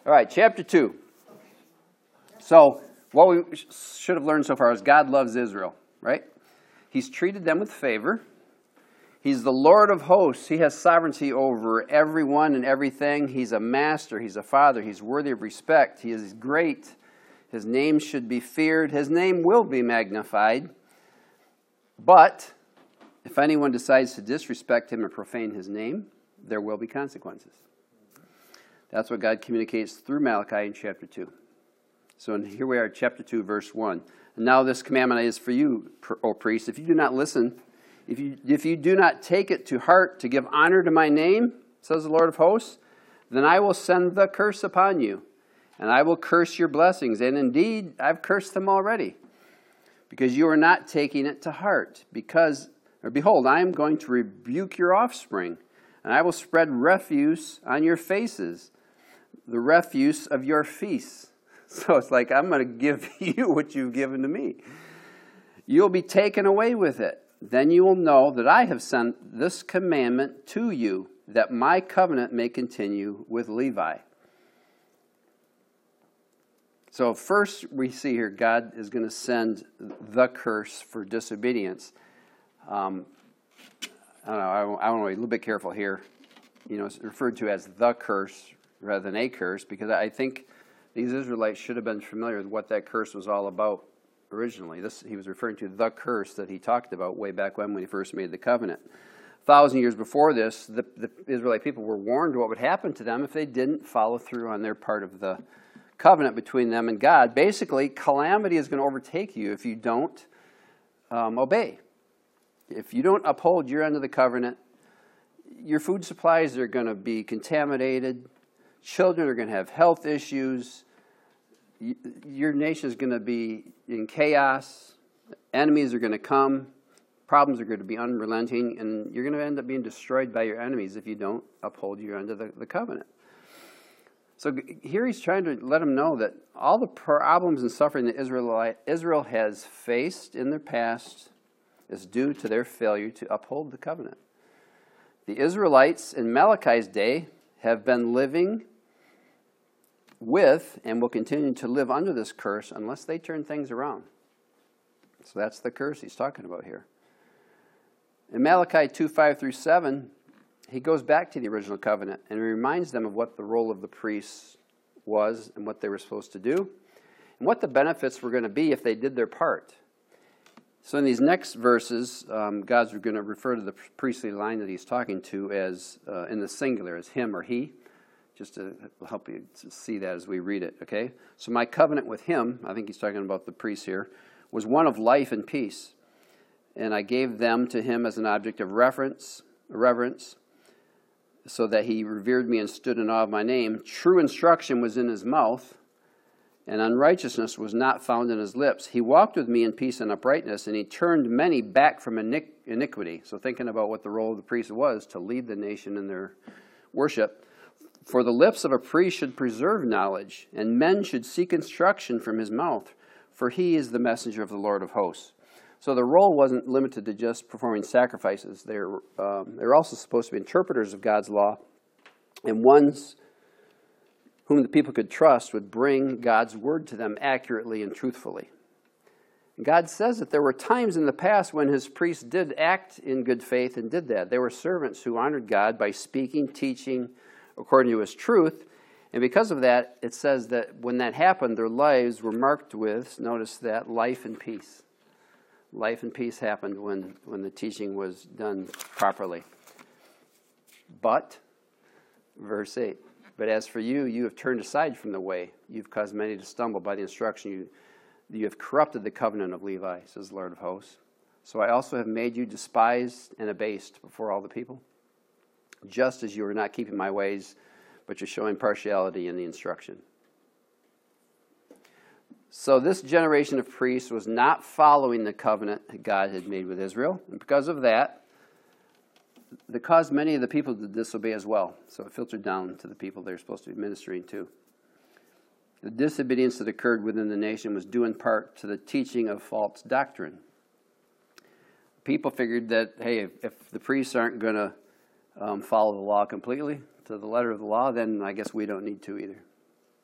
All right, chapter 2. So what we should have learned so far is God loves Israel, right? He's treated them with favor. He's the Lord of hosts. He has sovereignty over everyone and everything. He's a master. He's a father. He's worthy of respect. He is great. His name should be feared. His name will be magnified. But if anyone decides to disrespect him or profane his name, there will be consequences. That's what God communicates through Malachi in chapter 2. So here we are, chapter 2, verse 1. And now this commandment is for you, O priest, if you do not listen, if you do not take it to heart to give honor to my name, says the Lord of hosts, then I will send the curse upon you, and I will curse your blessings. And indeed, I've cursed them already, because you are not taking it to heart. Behold, I am going to rebuke your offspring, and I will spread refuse on your faces, the refuse of your feasts. So it's like, I'm going to give you what you've given to me. You'll be taken away with it. Then you will know that I have sent this commandment to you, that my covenant may continue with Levi. So first we see here God is going to send the curse for disobedience. I don't know, I want to be a little bit careful here. It's referred to as the curse rather than a curse, because I think these Israelites should have been familiar with what that curse was all about originally. He was referring to the curse that he talked about way back when he first made the covenant. 1,000 years before this, the Israelite people were warned what would happen to them if they didn't follow through on their part of the covenant between them and God. Basically, calamity is going to overtake you if you don't obey. If you don't uphold your end of the covenant, your food supplies are going to be contaminated. Children are going to have health issues. Your nation is going to be in chaos. Enemies are going to come. Problems are going to be unrelenting. And you're going to end up being destroyed by your enemies if you don't uphold your end of the covenant. So here he's trying to let them know that all the problems and suffering that Israel has faced in their past is due to their failure to uphold the covenant. The Israelites in Malachi's day have been living with and will continue to live under this curse unless they turn things around. So that's the curse he's talking about here. In Malachi 2:5-7, he goes back to the original covenant and reminds them of what the role of the priests was and what they were supposed to do and what the benefits were going to be if they did their part. So in these next verses, God's going to refer to the priestly line that he's talking to as in the singular, as him or he, just to help you see that as we read it, okay? So my covenant with him, I think he's talking about the priests here, was one of life and peace. And I gave them to him as an object of reverence, so that he revered me and stood in awe of my name. True instruction was in his mouth, and unrighteousness was not found in his lips. He walked with me in peace and uprightness, and he turned many back from iniquity. So thinking about what the role of the priest was, to lead the nation in their worship. For the lips of a priest should preserve knowledge, and men should seek instruction from his mouth, for he is the messenger of the Lord of hosts. So the role wasn't limited to just performing sacrifices. They're also supposed to be interpreters of God's law, and ones whom the people could trust would bring God's word to them accurately and truthfully. And God says that there were times in the past when his priests did act in good faith and did that. They were servants who honored God by speaking, teaching according to his truth. And because of that, it says that when that happened, their lives were marked with, notice that, life and peace. Life and peace happened when the teaching was done properly. But, verse 8, but as for you, you have turned aside from the way. You've caused many to stumble by the instruction. You have corrupted the covenant of Levi, says the Lord of hosts. So I also have made you despised and abased before all the people, just as you are not keeping my ways, but you're showing partiality in the instruction. So this generation of priests was not following the covenant that God had made with Israel. And because of that, it caused many of the people to disobey as well. So it filtered down to the people they're supposed to be ministering to. The disobedience that occurred within the nation was due in part to the teaching of false doctrine. People figured that, hey, if the priests aren't going to follow the law completely to the letter of the law, then I guess we don't need to either.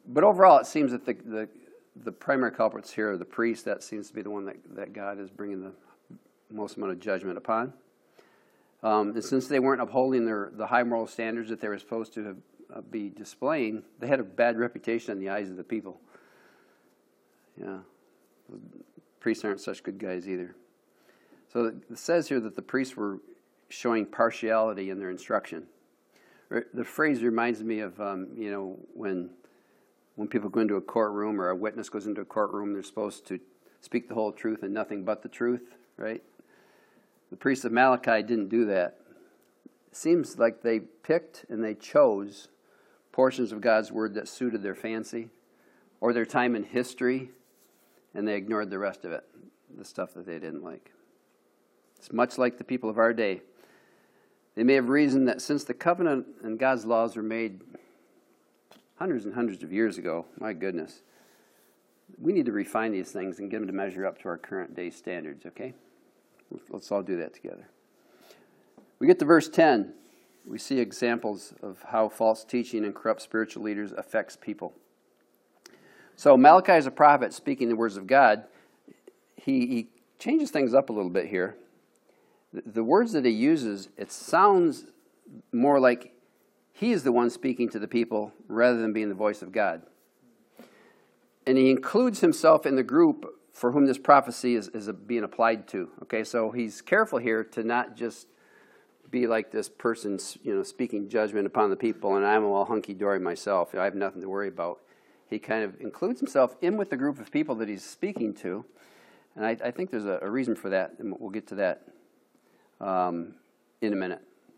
But overall, it seems that the primary culprits here are the priests. That seems to be the one that God is bringing the most amount of judgment upon. And since they weren't upholding the high moral standards that they were supposed to be displaying, they had a bad reputation in the eyes of the people. Yeah, priests aren't such good guys either. So it says here that the priests were showing partiality in their instruction. The phrase reminds me of, when people go into a courtroom or a witness goes into a courtroom, they're supposed to speak the whole truth and nothing but the truth, right? The priests of Malachi didn't do that. It seems like they picked and they chose portions of God's word that suited their fancy or their time in history, and they ignored the rest of it, the stuff that they didn't like. It's much like the people of our day. They may have reasoned that since the covenant and God's laws were made hundreds and hundreds of years ago, my goodness, we need to refine these things and get them to measure up to our current day standards, okay? Let's all do that together. We get to verse 10. We see examples of how false teaching and corrupt spiritual leaders affects people. So Malachi is a prophet speaking the words of God. He changes things up a little bit here. The words that he uses, it sounds more like he is the one speaking to the people rather than being the voice of God. And he includes himself in the group for whom this prophecy is being applied to. Okay, so he's careful here to not just be like this person, speaking judgment upon the people, and I'm all hunky-dory myself. I have nothing to worry about. He kind of includes himself in with the group of people that he's speaking to, and I think there's a reason for that, and we'll get to that in a minute.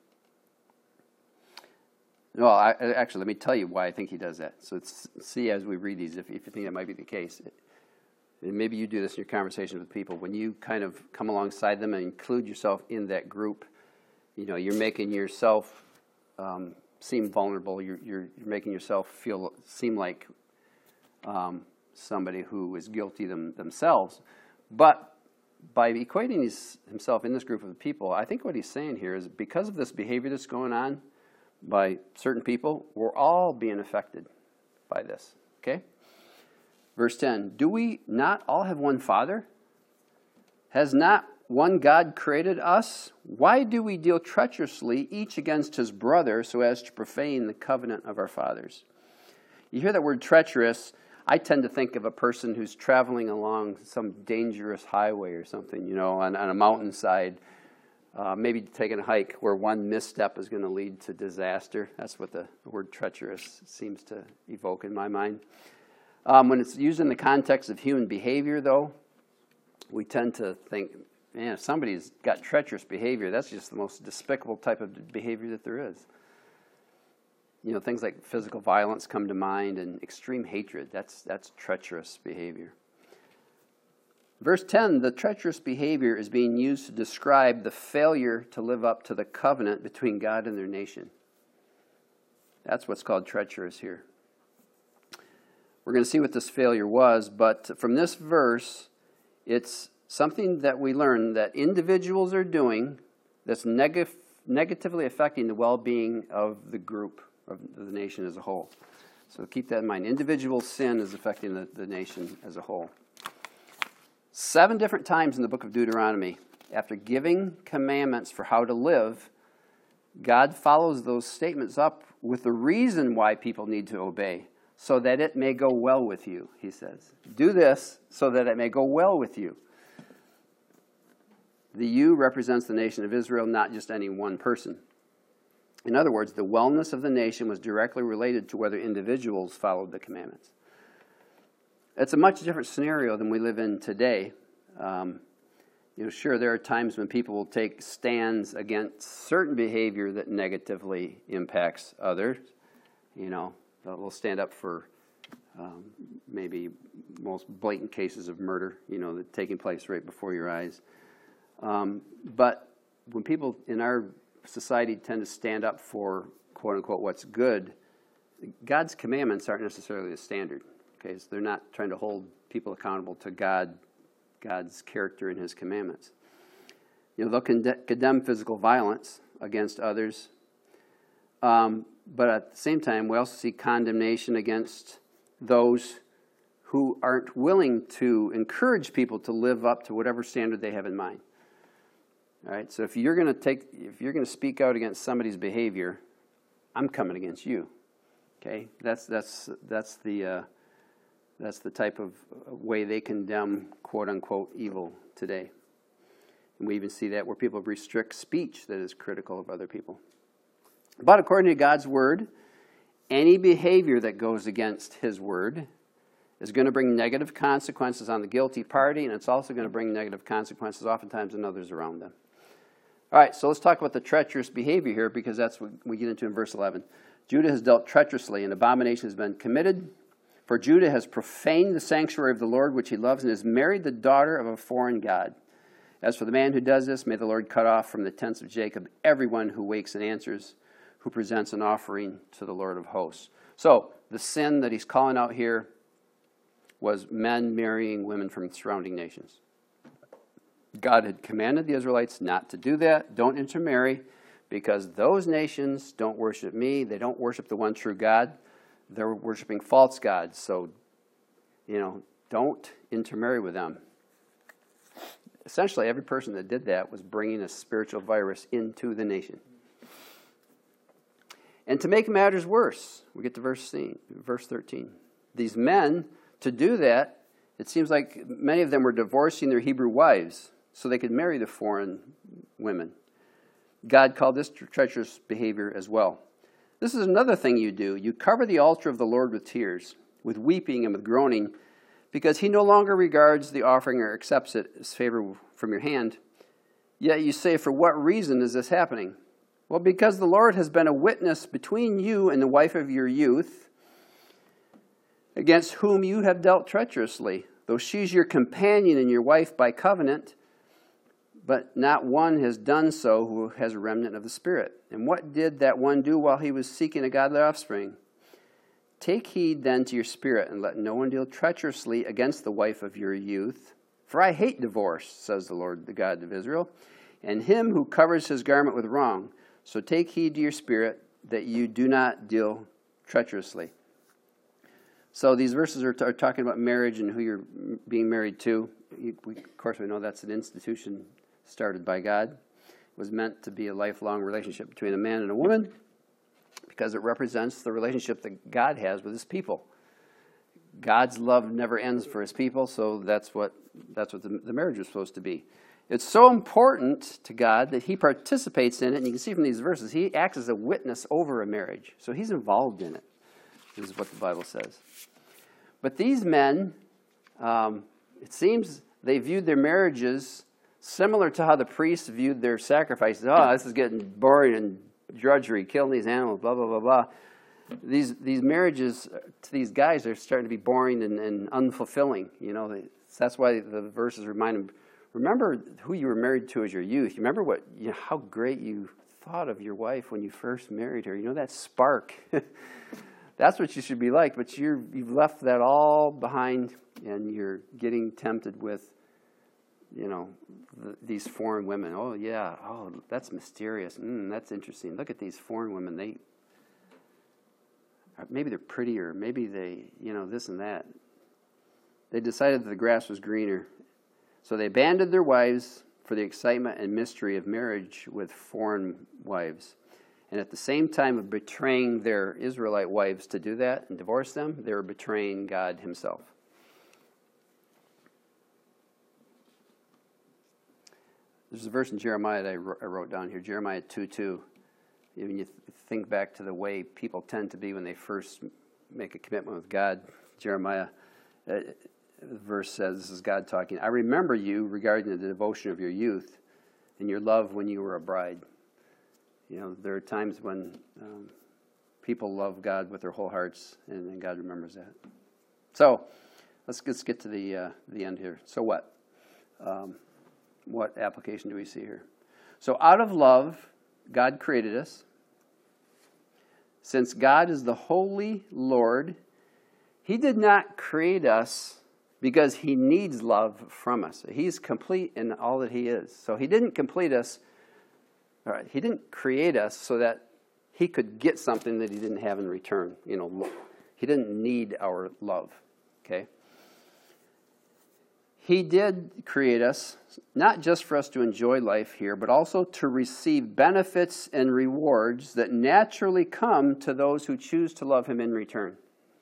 Well, actually, let me tell you why I think he does that. So see as we read these if you think that might be the case. And maybe you do this in your conversations with people. When you kind of come alongside them and include yourself in that group, you're making yourself seem vulnerable. You're making yourself seem like somebody who is guilty themselves. But by equating himself in this group of people, I think what he's saying here is because of this behavior that's going on by certain people, we're all being affected by this. Okay? Verse 10, do we not all have one Father? Has not one God created us? Why do we deal treacherously each against his brother so as to profane the covenant of our fathers? You hear that word treacherous, I tend to think of a person who's traveling along some dangerous highway or something, on a mountainside, maybe taking a hike where one misstep is going to lead to disaster. That's what the word treacherous seems to evoke in my mind. When it's used in the context of human behavior, though, we tend to think, man, if somebody's got treacherous behavior, that's just the most despicable type of behavior that there is. Things like physical violence come to mind and extreme hatred. That's treacherous behavior. Verse 10, the treacherous behavior is being used to describe the failure to live up to the covenant between God and their nation. That's what's called treacherous here. We're going to see what this failure was, but from this verse, it's something that we learn that individuals are doing that's negatively affecting the well-being of the group, of the nation as a whole. So keep that in mind. Individual sin is affecting the nation as a whole. 7 different times in the book of Deuteronomy, after giving commandments for how to live, God follows those statements up with the reason why people need to obey. So that it may go well with you, he says. Do this so that it may go well with you. The you represents the nation of Israel, not just any one person. In other words, the wellness of the nation was directly related to whether individuals followed the commandments. It's a much different scenario than we live in today. Sure, there are times when people will take stands against certain behavior that negatively impacts others. They'll stand up for maybe most blatant cases of murder, that taking place right before your eyes. But when people in our society tend to stand up for, quote unquote, what's good, God's commandments aren't necessarily the standard. Okay, so they're not trying to hold people accountable to God's character and his commandments. They'll condemn physical violence against others. But at the same time, we also see condemnation against those who aren't willing to encourage people to live up to whatever standard they have in mind. All right, so if you're going to speak out against somebody's behavior, I'm coming against you. Okay, that's the type of way they condemn quote unquote evil today. And we even see that where people restrict speech that is critical of other people. But according to God's word, any behavior that goes against his word is going to bring negative consequences on the guilty party, and it's also going to bring negative consequences oftentimes on others around them. All right, so let's talk about the treacherous behavior here, because that's what we get into in verse 11. Judah has dealt treacherously, and abomination has been committed. For Judah has profaned the sanctuary of the Lord, which he loves, and has married the daughter of a foreign god. As for the man who does this, may the Lord cut off from the tents of Jacob everyone who wakes and answers, who presents an offering to the Lord of hosts. So, the sin that he's calling out here was men marrying women from surrounding nations. God had commanded the Israelites not to do that. Don't intermarry, because those nations don't worship me. They don't worship the one true God. They're worshiping false gods. So, don't intermarry with them. Essentially, every person that did that was bringing a spiritual virus into the nation. And to make matters worse, we get to verse 13. These men, to do that, it seems like many of them were divorcing their Hebrew wives so they could marry the foreign women. God called this treacherous behavior as well. This is another thing you do. You cover the altar of the Lord with tears, with weeping and with groaning, because he no longer regards the offering or accepts it as favor from your hand. Yet you say, for what reason is this happening? Well, because the Lord has been a witness between you and the wife of your youth, against whom you have dealt treacherously, though she's your companion and your wife by covenant, but not one has done so who has a remnant of the Spirit. And what did that one do while he was seeking a godly offspring? Take heed then to your spirit, and let no one deal treacherously against the wife of your youth. For I hate divorce, says the Lord, the God of Israel, and him who covers his garment with wrong. So take heed to your spirit, that you do not deal treacherously. So these verses are talking about marriage and who you're being married to. Of course, we know that's an institution started by God. It was meant to be a lifelong relationship between a man and a woman, because it represents the relationship that God has with his people. God's love never ends for his people, so that's what the marriage is supposed to be. It's so important to God that he participates in it, and you can see from these verses, he acts as a witness over a marriage. So he's involved in it. This is what the Bible says. But these men, it seems they viewed their marriages similar to how the priests viewed their sacrifices. Oh, this is getting boring and drudgery, killing these animals, blah, blah, blah, blah. These marriages to these guys are starting to be boring and unfulfilling. That's why the verses remind them, remember who you were married to as your youth. You remember how great you thought of your wife when you first married her. That spark. That's what you should be like, but you've left that all behind, and you're getting tempted with, these foreign women. Oh, yeah. Oh, that's mysterious. That's interesting. Look at these foreign women. Maybe they're prettier. Maybe they, this and that. They decided that the grass was greener. So they abandoned their wives for the excitement and mystery of marriage with foreign wives. And at the same time of betraying their Israelite wives to do that and divorce them, they were betraying God himself. There's a verse in Jeremiah that I wrote down here, Jeremiah 2:2. When you think back to the way people tend to be when they first make a commitment with God, Jeremiah, the verse says, this is God talking, I remember you regarding the devotion of your youth and your love when you were a bride. There are times when people love God with their whole hearts, and God remembers that. So, let's get to the end here. So what? What application do we see here? So out of love, God created us. Since God is the holy Lord, he did not create us because he needs love from us. He's complete in all that he is. So he didn't complete us. All right, he didn't create us so that he could get something that he didn't have in return. He didn't need our love, okay? He did create us, not just for us to enjoy life here, but also to receive benefits and rewards that naturally come to those who choose to love him in return.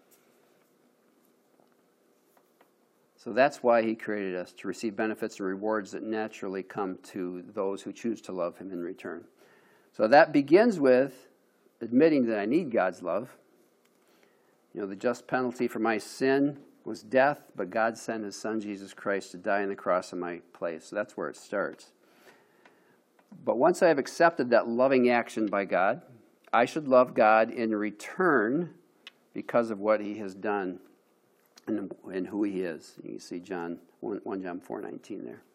So that's why he created us, to receive benefits and rewards that naturally come to those who choose to love him in return. So that begins with admitting that I need God's love. You know, the just penalty for my sin was death, but God sent his son, Jesus Christ, to die on the cross in my place. So that's where it starts. But once I have accepted that loving action by God, I should love God in return because of what he has done and who he is. You can see 1 John 4:19 there.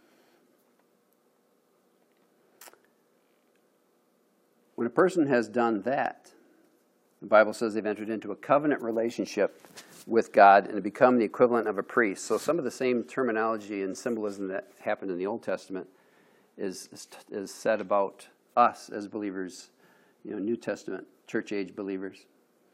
When a person has done that, the Bible says they've entered into a covenant relationship with God and become the equivalent of a priest. So some of the same terminology and symbolism that happened in the Old Testament is said about us as believers, you know, New Testament, church age believers.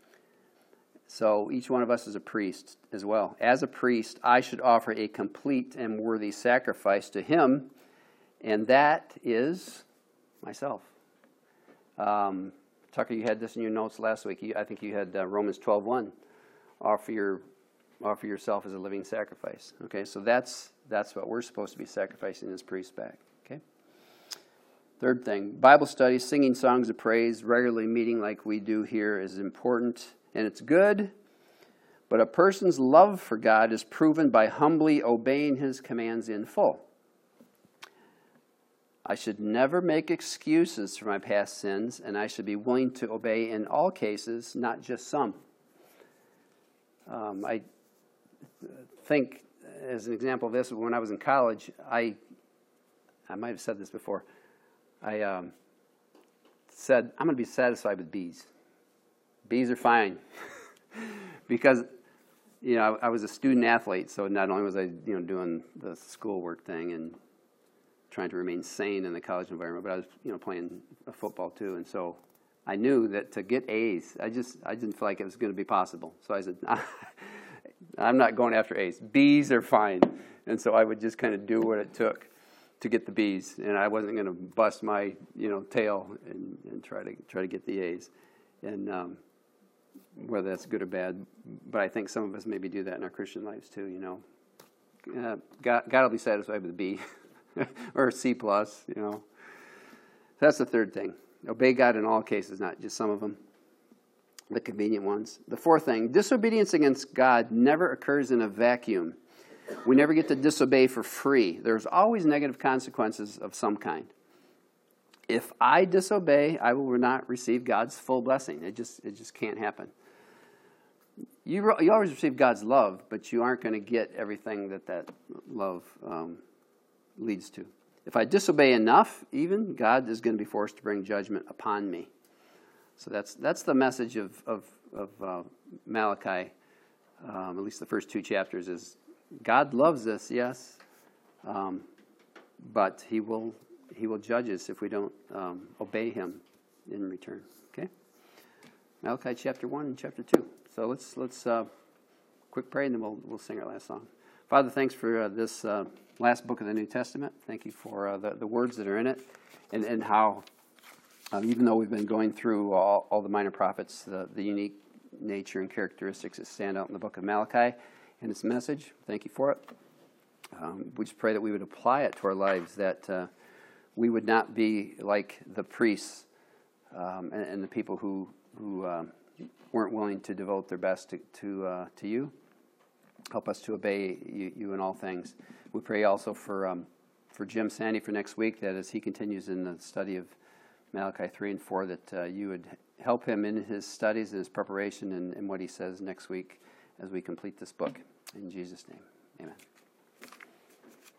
So each one of us is a priest as well. As a priest, I should offer a complete and worthy sacrifice to him, and that is myself. Tucker, you had this in your notes last week. I think you had Romans 12:1. Offer yourself as a living sacrifice. Okay, so that's what we're supposed to be sacrificing as priests back. Okay. Third thing, Bible study, singing songs of praise, regularly meeting like we do here is important and it's good. But a person's love for God is proven by humbly obeying his commands in full. I should never make excuses for my past sins, and I should be willing to obey in all cases, not just some. I think, as an example of this, when I was in college, I might have said this before. I said, I'm going to be satisfied with B's. B's are fine. Because, you know, I was a student athlete, so not only was I, you know, doing the schoolwork thing and trying to remain sane in the college environment, but I was, you know, playing football too, and so I knew that to get A's, I didn't feel like it was going to be possible. So I said, I'm not going after A's. B's are fine, and so I would just kind of do what it took to get the B's, and I wasn't going to bust my, you know, tail and try to get the A's, and whether that's good or bad. But I think some of us maybe do that in our Christian lives too. You know, God will be satisfied with a B. Or a C+, you know. That's the third thing. Obey God in all cases, not just some of them, the convenient ones. The fourth thing, disobedience against God never occurs in a vacuum. We never get to disobey for free. There's always negative consequences of some kind. If I disobey, I will not receive God's full blessing. It just can't happen. You always receive God's love, but you aren't going to get everything that love leads to. If I disobey enough, even, God is going to be forced to bring judgment upon me. So that's the message of Malachi, at least the first two chapters, is God loves us, yes, but He will judge us if we don't obey Him in return. Okay, Malachi chapter 1 and chapter 2. So let's quick pray, and then we'll sing our last song. Father, thanks for this last book of the New Testament. Thank you for the words that are in it, and how, even though we've been going through all the minor prophets, the unique nature and characteristics that stand out in the book of Malachi and its message, thank you for it. We just pray that we would apply it to our lives, that we would not be like the priests and the people who weren't willing to devote their best to you. Help us to obey you in all things. We pray also for Jim Sandy for next week, that as he continues in the study of Malachi 3 and 4, that you would help him in his studies and his preparation and what he says next week as we complete this book. In Jesus' name, amen.